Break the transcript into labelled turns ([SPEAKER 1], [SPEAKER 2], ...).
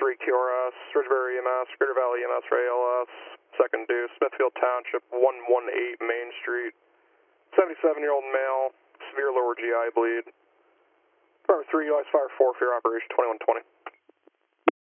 [SPEAKER 1] 3 QRS, Ridgebury EMS, Greater Valley EMS for ALS, second due, Smithfield Township, 118 Main Street. 77-year-old male, severe lower GI bleed. Department 3, utilize fire 4 for your operation 2120.